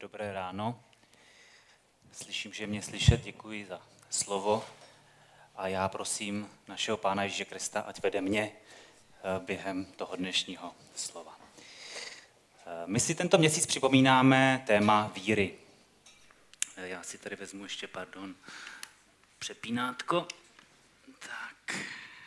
Dobré ráno. Slyším, že mě slyšet, děkuji za slovo a já prosím našeho Pána Ježíše Krista, ať vede mě během toho dnešního slova. My si tento měsíc připomínáme téma víry. Já si tady vezmu ještě, přepínátko. Tak.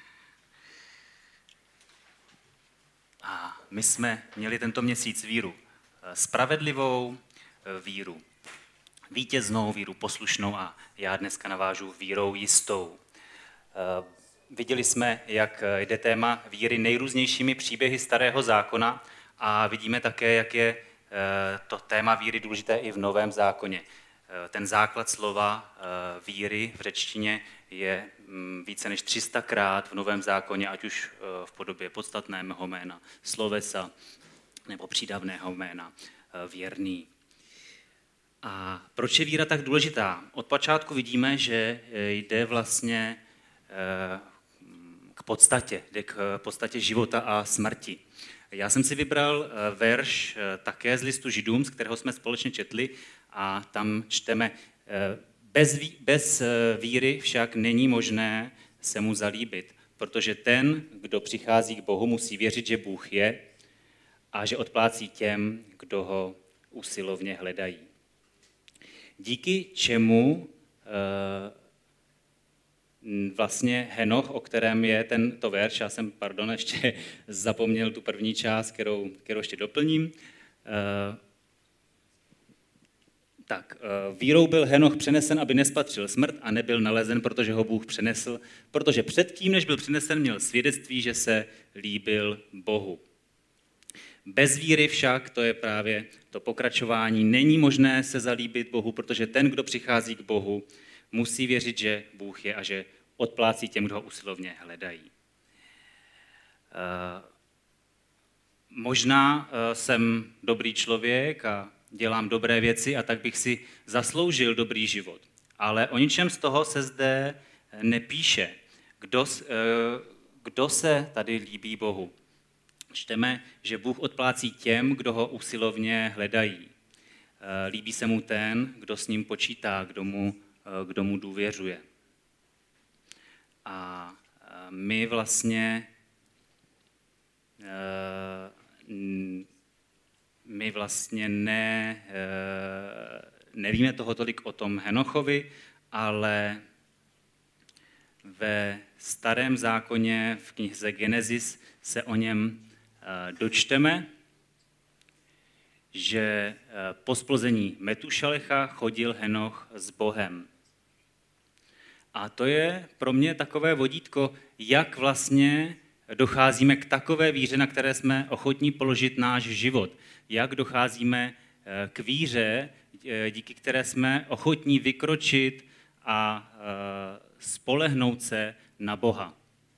A my jsme měli tento měsíc víru spravedlivou, víru vítěznou, víru poslušnou a já dneska navážu vírou jistou. Viděli jsme, jak jde téma víry nejrůznějšími příběhy Starého zákona a vidíme také, jak je to téma víry důležité i v Novém zákoně. Ten základ slova víry v řečtině je více než 300krát v Novém zákoně, ať už v podobě podstatného jména, slovesa nebo přídavného jména věrný. A proč je víra tak důležitá? Od počátku vidíme, že jde vlastně k podstatě života a smrti. Já jsem si vybral verš také z listu Židům, z kterého jsme společně četli, a tam čteme: bez víry však není možné se mu zalíbit, protože ten, kdo přichází k Bohu, musí věřit, že Bůh je a že odplácí těm, kdo ho usilovně hledají. Díky čemu vlastně Henoch, o kterém je tento verš, já jsem, ještě zapomněl tu první část, kterou ještě doplním. Vírou byl Henoch přenesen, aby nespatřil smrt a nebyl nalezen, protože ho Bůh přenesl, protože předtím, než byl přenesen, měl svědectví, že se líbil Bohu. Bez víry však, to je právě to pokračování, není možné se zalíbit Bohu, protože ten, kdo přichází k Bohu, musí věřit, že Bůh je a že odplácí těm, kdo ho usilovně hledají. Možná jsem dobrý člověk a dělám dobré věci a tak bych si zasloužil dobrý život. Ale o ničem z toho se zde nepíše. Kdo se tady líbí Bohu? Čteme, že Bůh odplácí těm, kdo ho usilovně hledají. Líbí se mu ten, kdo s ním počítá, kdo mu důvěřuje. A my vlastně nevíme toho tolik o tom Henochovi, ale ve Starém zákoně v knize Genesis se o něm dočteme, že po splození Metušalecha chodil Henoch s Bohem. A to je pro mě takové vodítko, jak vlastně docházíme k takové víře, na které jsme ochotní položit náš život. Jak docházíme k víře, díky které jsme ochotní vykročit a spolehnout se na Boha.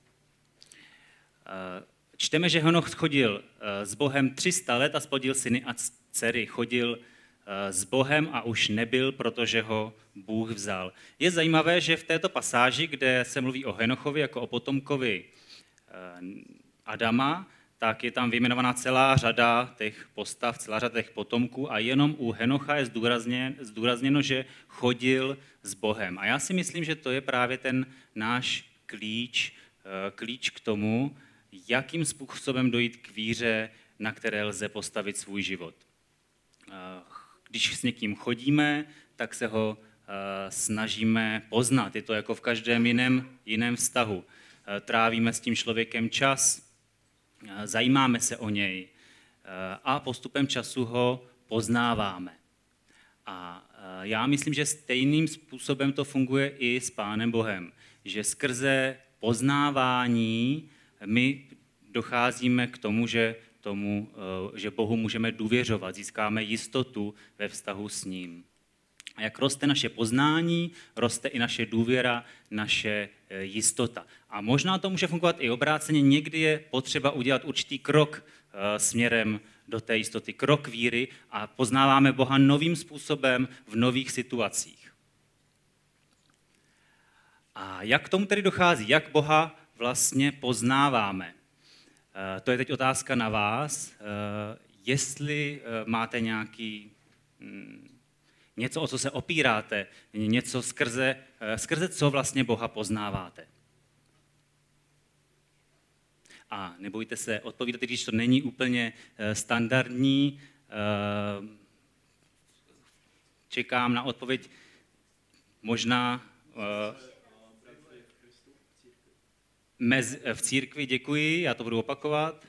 Čteme, že Henoch chodil s Bohem 300 let a splodil syny a dcery. Chodil s Bohem a už nebyl, protože ho Bůh vzal. Je zajímavé, že v této pasáži, kde se mluví o Henochovi jako o potomkovi Adama, tak je tam vyjmenovaná celá řada těch postav, celá řada těch potomků a jenom u Henocha je zdůrazněno, že chodil s Bohem. A já si myslím, že to je právě ten náš klíč k tomu, jakým způsobem dojít k víře, na které lze postavit svůj život. Když s někým chodíme, tak se ho snažíme poznat. Je to jako v každém jiném vztahu. Trávíme s tím člověkem čas, zajímáme se o něj a postupem času ho poznáváme. A já myslím, že stejným způsobem to funguje i s Pánem Bohem, že skrze poznávání my docházíme k tomu, že Bohu můžeme důvěřovat, získáme jistotu ve vztahu s ním. A jak roste naše poznání, roste i naše důvěra, naše jistota. A možná to může fungovat i obráceně. Někdy je potřeba udělat určitý krok směrem do té jistoty, krok víry a poznáváme Boha novým způsobem v nových situacích. A jak k tomu tedy dochází? Jak Boha vlastně poznáváme? To je teď otázka na vás. Jestli máte nějaký něco, o co se opíráte, něco skrze co vlastně Boha poznáváte. A nebojte se odpovídat, když to není úplně standardní. Čekám na odpověď možná v církvi, děkuji, já to budu opakovat.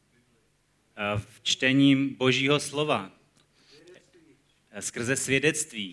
V čtením Božího slova. Skrze svědectví.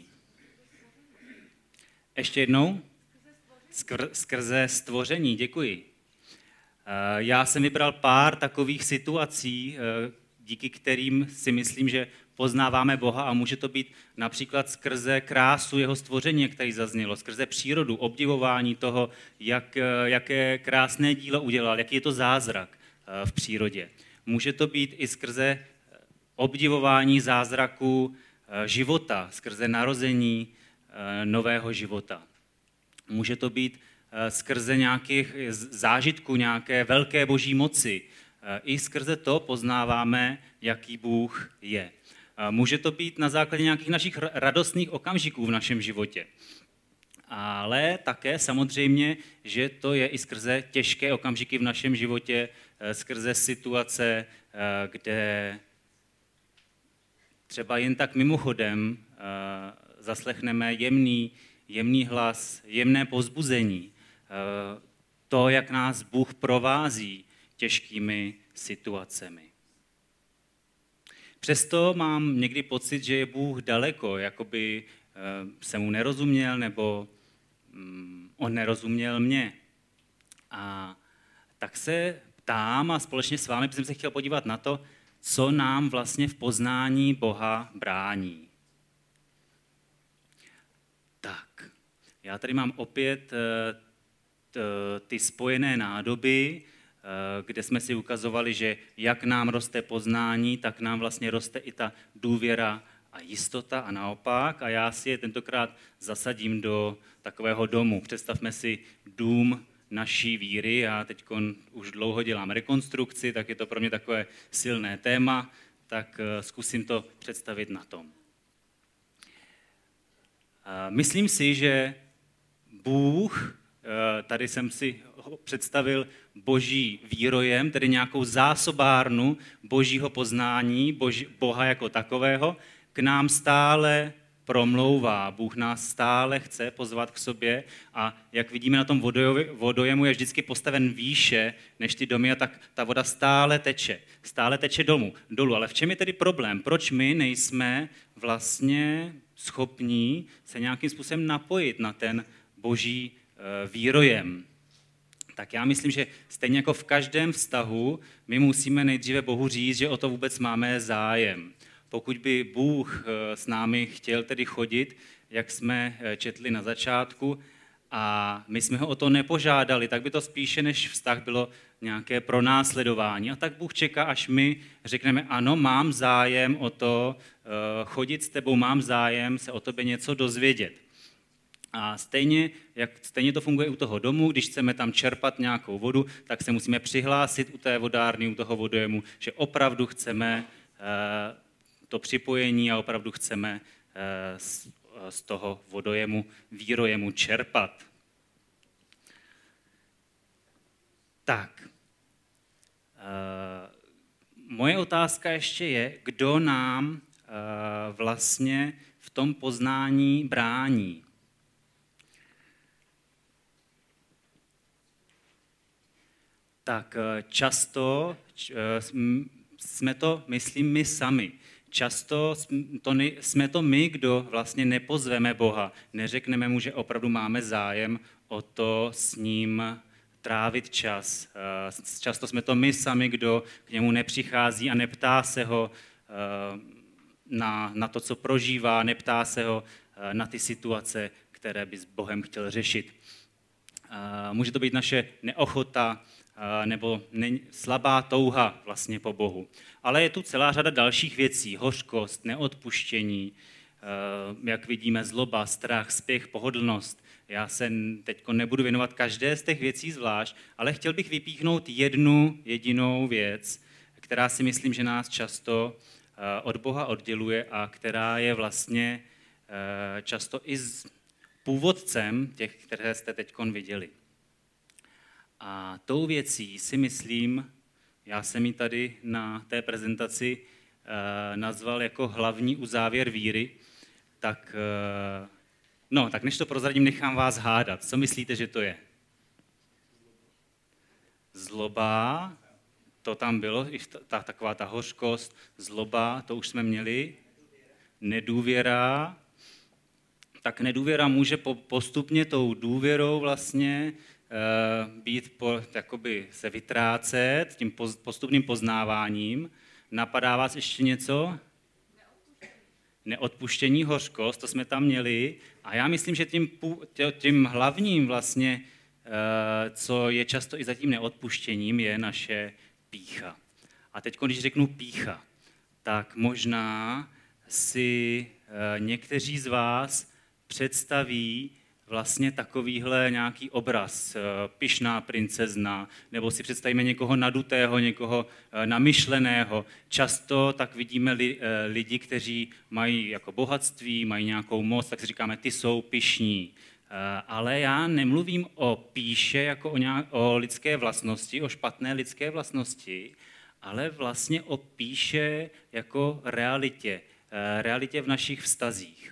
Ještě jednou? Skrze stvoření, děkuji. Já jsem vybral pár takových situací, díky kterým si myslím, že poznáváme Boha a může to být například skrze krásu jeho stvoření, jak tady zaznělo, skrze přírodu, obdivování toho, jaké krásné dílo udělal, jaký je to zázrak v přírodě. Může to být i skrze obdivování zázraku života, skrze narození nového života. Může to být skrze nějakých zážitků, nějaké velké boží moci. I skrze to poznáváme, jaký Bůh je. Může to být na základě nějakých našich radostných okamžiků v našem životě. Ale také samozřejmě, že to je i skrze těžké okamžiky v našem životě, skrze situace, kde třeba jen tak mimochodem zaslechneme jemný hlas, jemné povzbuzení. To, jak nás Bůh provází těžkými situacemi. Přesto mám někdy pocit, že je Bůh daleko, jakoby jsem mu nerozuměl, nebo on nerozuměl mě. A tak se ptám a společně s vámi jsem se chtěl podívat na to, co nám vlastně v poznání Boha brání. Tak, já tady mám opět ty spojené nádoby, kde jsme si ukazovali, že jak nám roste poznání, tak nám vlastně roste i ta důvěra a jistota a naopak. A já si je tentokrát zasadím do takového domu. Představme si dům naší víry. Já teď už dlouho dělám rekonstrukci, tak je to pro mě takové silné téma, tak zkusím to představit na tom. Myslím si, že Bůh, tady jsem si představil boží výrojem, tedy nějakou zásobárnu božího poznání, Boha jako takového, k nám stále promlouvá. Bůh nás stále chce pozvat k sobě a jak vidíme na tom vodojemu, je vždycky postaven výše než ty domy a tak ta voda stále teče dolů. Ale v čem je tedy problém? Proč my nejsme vlastně schopní se nějakým způsobem napojit na ten boží výrojem? Tak já myslím, že stejně jako v každém vztahu, my musíme nejdříve Bohu říct, že o to vůbec máme zájem. Pokud by Bůh s námi chtěl tedy chodit, jak jsme četli na začátku, a my jsme ho o to nepožádali, tak by to spíše než vztah bylo nějaké pronásledování. A tak Bůh čeká, až my řekneme, ano, mám zájem o to chodit s tebou, mám zájem se o tobě něco dozvědět. A stejně to funguje u toho domu, když chceme tam čerpat nějakou vodu, tak se musíme přihlásit u té vodárny, u toho vodojemu, že opravdu chceme to připojení a opravdu chceme z toho vodojemu, výrojemu čerpat. Tak. Moje otázka ještě je, kdo nám vlastně v tom poznání brání. Tak často jsme to, myslím, my sami. Často jsme to my, kdo vlastně nepozveme Boha. Neřekneme mu, že opravdu máme zájem o to s ním trávit čas. Často jsme to my sami, kdo k němu nepřichází a neptá se ho na to, co prožívá, neptá se ho na ty situace, které by s Bohem chtěl řešit. Může to být naše neochota nebo slabá touha vlastně po Bohu. Ale je tu celá řada dalších věcí. Hořkost, neodpuštění, jak vidíme, zloba, strach, spěch, pohodlnost. Já se teď nebudu věnovat každé z těch věcí zvlášť, ale chtěl bych vypíchnout jednu jedinou věc, která si myslím, že nás často od Boha odděluje a která je vlastně často i původcem těch, které jste teď viděli. A tou věcí si myslím, já jsem ji tady na té prezentaci nazval jako hlavní uzávěr víry, tak než to prozradím, nechám vás hádat. Co myslíte, že to je? Zloba, to tam bylo, taková ta hořkost, zloba, to už jsme měli. Nedůvěra, tak nedůvěra může postupně tou důvěrou vlastně být, jakoby se vytrácet tím postupným poznáváním. Napadá vás ještě něco? Neodpuštění, hořkost, to jsme tam měli. A já myslím, že tím hlavním vlastně, co je často i za tím neodpuštěním, je naše pýcha. A teď, když řeknu pýcha, tak možná si někteří z vás představí vlastně takovýhle nějaký obraz, pyšná princezna, nebo si představíme někoho nadutého, někoho namyšleného. Často tak vidíme lidi, kteří mají jako bohatství, mají nějakou moc, tak si říkáme, ty jsou pyšní. Ale já nemluvím o pýše jako o lidské vlastnosti, o špatné lidské vlastnosti, ale vlastně o pýše jako realitě v našich vztazích.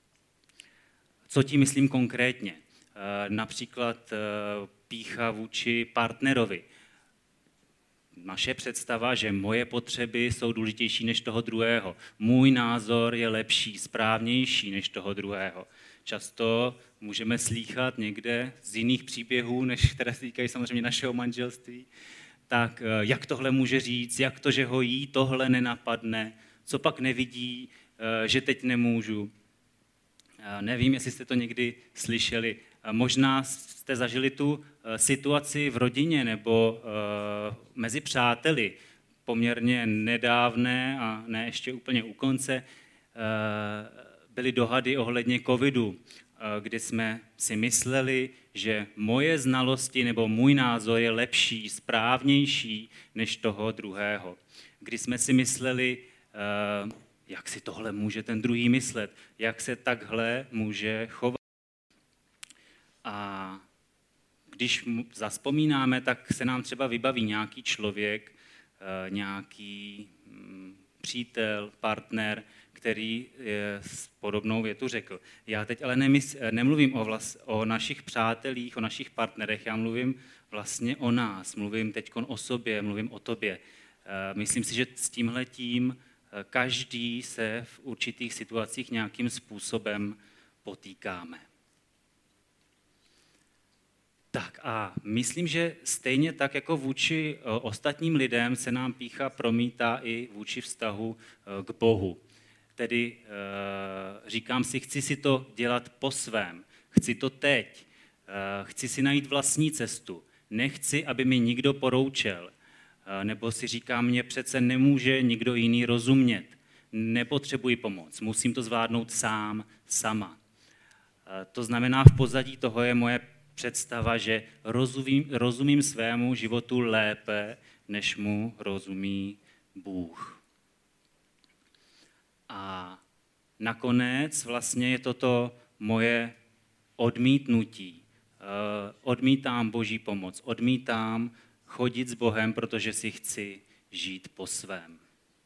Co tím myslím konkrétně? Například pýcha vůči partnerovi. Naše představa, že moje potřeby jsou důležitější než toho druhého. Můj názor je lepší, správnější než toho druhého. Často můžeme slýchat někde z jiných příběhů, než které se týkají samozřejmě našeho manželství. Tak jak tohle může říct, jak to, že ho jí tohle nenapadne, co pak nevidí, že teď nemůžu. Nevím, jestli jste to někdy slyšeli. Možná jste zažili tu situaci v rodině nebo mezi přáteli, poměrně nedávné a ne ještě úplně u konce. Byly dohady ohledně covidu, kdy jsme si mysleli, že moje znalosti nebo můj názor je lepší, správnější než toho druhého. Kdy jsme si mysleli, jak si tohle může ten druhý myslet, jak se takhle může chovat. A když zazpomínáme, tak se nám třeba vybaví nějaký člověk, nějaký přítel, partner, který s podobnou větu řekl. Já teď ale nemluvím o našich přátelích, o našich partnerech, já mluvím vlastně o nás, mluvím teď o sobě, mluvím o tobě. Myslím si, že s tímhletím každý se v určitých situacích nějakým způsobem potýkáme. Tak a myslím, že stejně tak jako vůči ostatním lidem se nám pýcha promítá i vůči vztahu k Bohu. Tedy říkám si, chci si to dělat po svém, chci to teď, chci si najít vlastní cestu, nechci, aby mi nikdo poroučel, nebo si říkám, mě přece nemůže nikdo jiný rozumět, nepotřebuji pomoc, musím to zvládnout sám, sama. To znamená, v pozadí toho je moje představa, že rozumím svému životu lépe, než mu rozumí Bůh. A nakonec vlastně je toto moje odmítnutí. Odmítám Boží pomoc, odmítám chodit s Bohem, protože si chci žít po svém.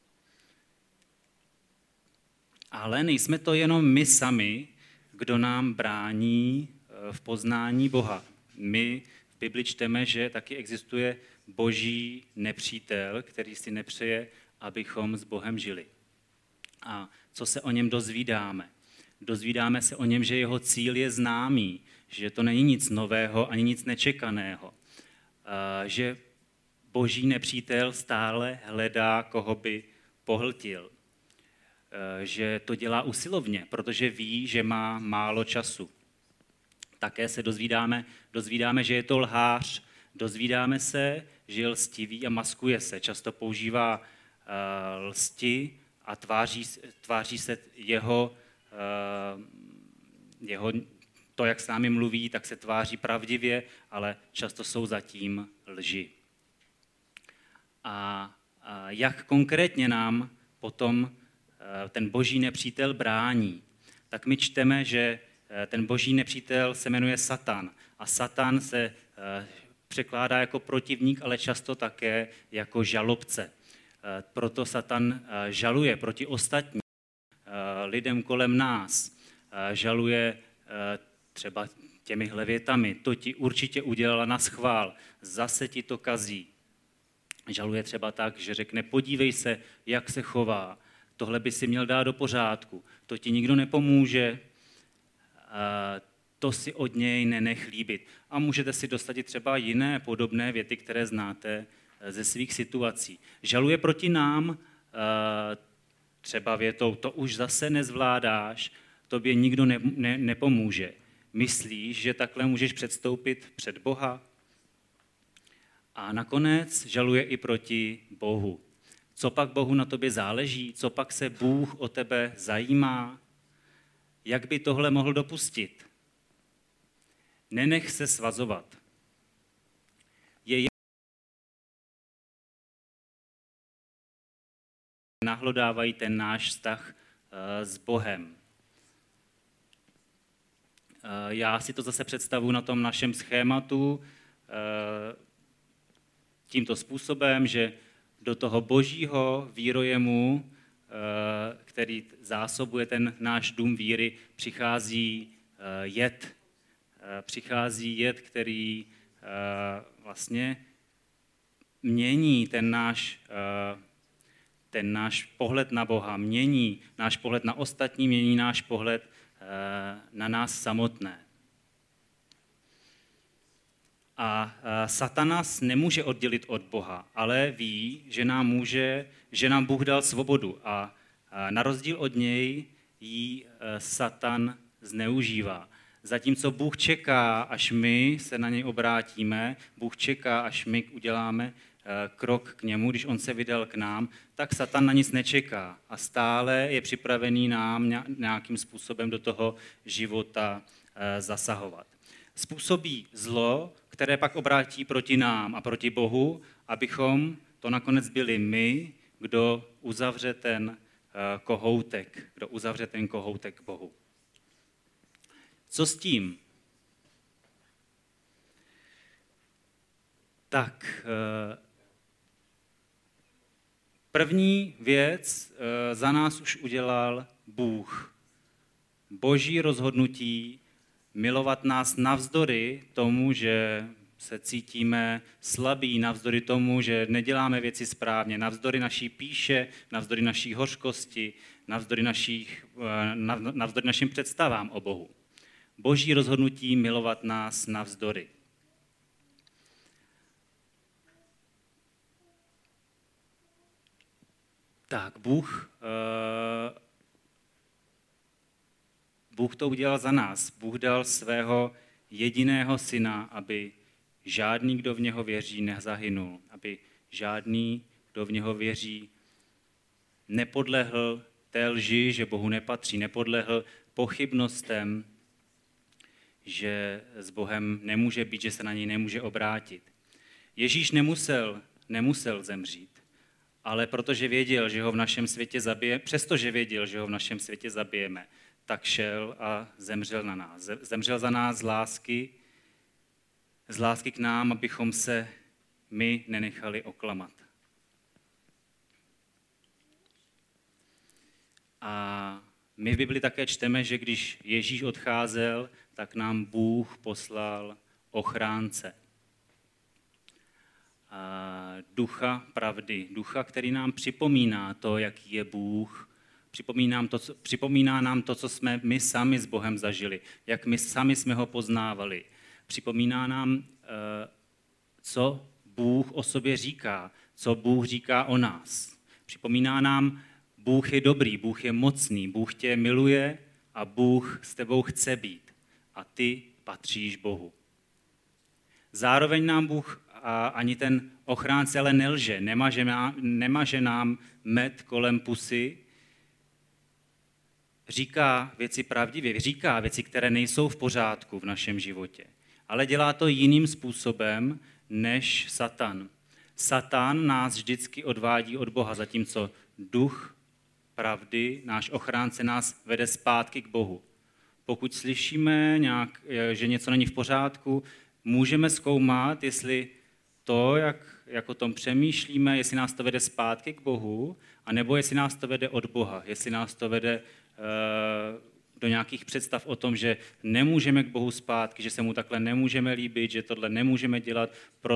Ale nejsme to jenom my sami, kdo nám brání v poznání Boha. My v Bibli čteme, že taky existuje boží nepřítel, který si nepřeje, abychom s Bohem žili. A co se o něm dozvídáme? Dozvídáme se o něm, že jeho cíl je známý, že to není nic nového ani nic nečekaného. Že boží nepřítel stále hledá, koho by pohltil. Že to dělá usilovně, protože ví, že má málo času. Také se dozvídáme, že je to lhář. Dozvídáme se, že je lstivý a maskuje se. Často používá lsti a tváří se jeho to, jak s námi mluví, tak se tváří pravdivě, ale často jsou zatím lži. A jak konkrétně nám potom ten boží nepřítel brání, tak my čteme, že ten boží nepřítel se jmenuje Satan. A Satan se překládá jako protivník, ale často také jako žalobce. Proto Satan žaluje proti ostatním lidem kolem nás. Žaluje třeba těmihle větami. To ti určitě udělala naschvál, zase ti to kazí. Žaluje třeba tak, že řekne, podívej se, jak se chová, tohle by si měl dát do pořádku, to ti nikdo nepomůže, to si od něj nenech líbit. A můžete si dostat i třeba jiné podobné věty, které znáte ze svých situací. Žaluje proti nám třeba větou, to už zase nezvládáš, tobě nikdo nepomůže. Myslíš, že takhle můžeš předstoupit před Boha? A nakonec žaluje i proti Bohu. Co pak Bohu na tobě záleží? Co pak se Bůh o tebe zajímá? Jak by tohle mohl dopustit? Nenech se svazovat. Nahlodávají ten náš vztah s Bohem. Já si to zase představuji na tom našem schématu tímto způsobem, že do toho božího výrojemu, který zásobuje ten náš dům víry, přichází jed. Přichází jed, který vlastně mění ten náš pohled na Boha, mění náš pohled na ostatní, mění náš pohled na nás samotné. A Satan nás nemůže oddělit od Boha, ale ví, že nám Bůh dal svobodu a na rozdíl od něj ji Satan zneužívá. Zatímco Bůh čeká, až my se na něj obrátíme, Bůh čeká, až my uděláme krok k němu, když on se vydal k nám, tak Satan na nic nečeká a stále je připravený nám nějakým způsobem do toho života zasahovat. Způsobí zlo, které pak obrátí proti nám a proti Bohu, abychom to nakonec byli my, kdo uzavře ten kohoutek k Bohu. Co s tím? Tak, první věc za nás už udělal Bůh. Boží rozhodnutí milovat nás navzdory tomu, že se cítíme slabí, navzdory tomu, že neděláme věci správně, navzdory naší pýše, navzdory naší hořkosti, navzdory našim představám o Bohu. Boží rozhodnutí milovat nás navzdory. Tak, Bůh to udělal za nás. Bůh dal svého jediného syna, aby žádný, kdo v něho věří, nezahynul. Aby žádný, kdo v něho věří, nepodlehl té lži, že Bohu nepatří, nepodlehl pochybnostem, že s Bohem nemůže být, že se na něj nemůže obrátit. Ježíš nemusel zemřít, ale protože věděl, že ho v našem světě zabije, přestože věděl, že ho v našem světě zabijeme, tak šel a zemřel na nás. Zemřel za nás z lásky k nám, abychom se my nenechali oklamat. A my v Bibli také čteme, že když Ježíš odcházel, tak nám Bůh poslal ochránce. Ducha pravdy, ducha, který nám připomíná to, jaký je Bůh, připomíná nám to, co jsme my sami s Bohem zažili, jak my sami jsme ho poznávali. Připomíná nám, co Bůh o sobě říká, co Bůh říká o nás. Připomíná nám, Bůh je dobrý, Bůh je mocný, Bůh tě miluje a Bůh s tebou chce být. A ty patříš Bohu. Zároveň nám Bůh ani ten ochránce ale nelže, nemaže nám med kolem pusy, říká věci pravdivě, říká věci, které nejsou v pořádku v našem životě. Ale dělá to jiným způsobem než Satan. Satan nás vždycky odvádí od Boha, zatímco duch pravdy, náš ochránce nás vede zpátky k Bohu. Pokud slyšíme že něco není v pořádku, můžeme zkoumat, jestli to, jak o tom přemýšlíme, jestli nás to vede zpátky k Bohu, anebo jestli nás to vede od Boha, jestli nás to vede do nějakých představ o tom, že nemůžeme k Bohu zpátky, že se mu takhle nemůžeme líbit, že tohle nemůžeme dělat,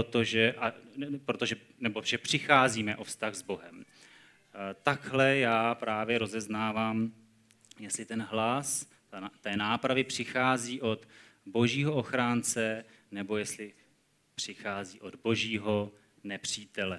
nebo že přicházíme o vztah s Bohem. Takhle já právě rozeznávám, jestli ten hlas té nápravy přichází od Božího ochránce, nebo jestli přichází od Božího nepřítele.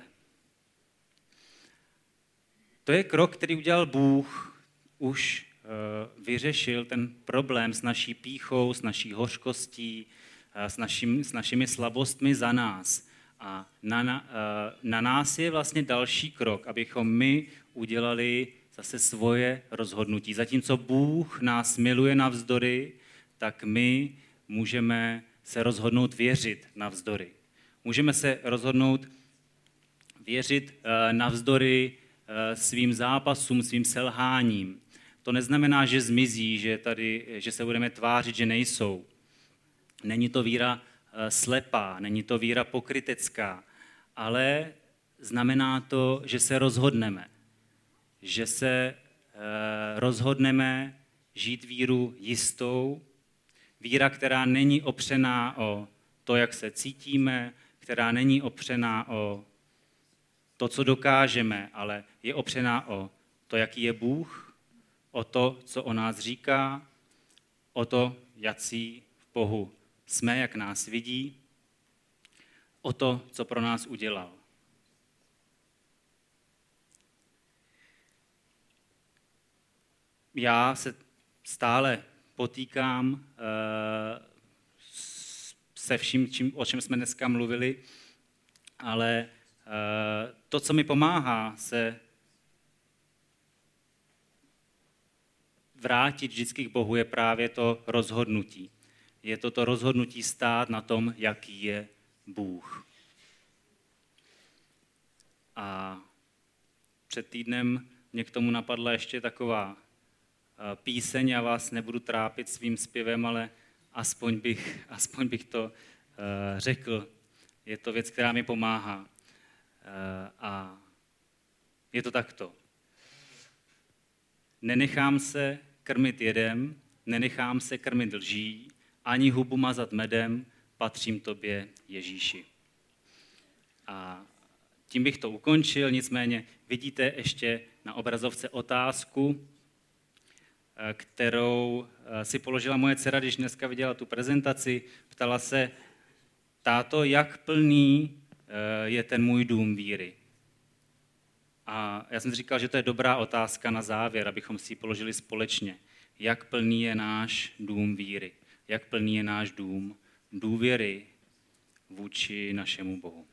To je krok, který udělal Bůh, už vyřešil ten problém s naší pýchou, s naší hořkostí, s našimi slabostmi za nás. A na nás je vlastně další krok, abychom my udělali zase svoje rozhodnutí. Zatímco Bůh nás miluje navzdory, tak my můžeme se rozhodnout věřit navzdory. Můžeme se rozhodnout věřit navzdory svým zápasům, svým selháním. To neznamená, že zmizí, že se budeme tvářit, že nejsou. Není to víra slepá, není to víra pokrytecká, ale znamená to, že se rozhodneme. Že se rozhodneme žít víru jistou, víra, která není opřená o to, jak se cítíme, která není opřená o to, co dokážeme, ale je opřená o to, jaký je Bůh, o to, co o nás říká, o to, jací v Bohu jsme, jak nás vidí, o to, co pro nás udělal. Já se stále potýkám se vším, o čem jsme dneska mluvili, ale to, co mi pomáhá se vrátit vždycky k Bohu, je právě to rozhodnutí. Je to rozhodnutí stát na tom, jaký je Bůh. A před týdnem mě k tomu napadla ještě taková píseň, já vás nebudu trápit svým zpěvem, ale aspoň bych to řekl. Je to věc, která mi pomáhá. A je to takto. Nenechám se krmit jedem, nenechám se krmit lží, ani hubu mazat medem, patřím tobě, Ježíši. A tím bych to ukončil, nicméně vidíte ještě na obrazovce otázku, kterou si položila moje dcera, když dneska viděla tu prezentaci. Ptala se, táto, jak plný je ten můj dům víry? A já jsem si říkal, že to je dobrá otázka na závěr, abychom si ji položili společně. Jak plný je náš dům víry? Jak plný je náš dům důvěry vůči našemu Bohu?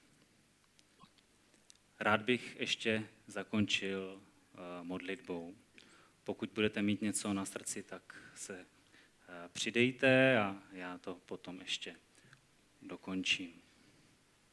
Rád bych ještě zakončil modlitbou. Pokud budete mít něco na srdci, tak se přidejte a já to potom ještě dokončím.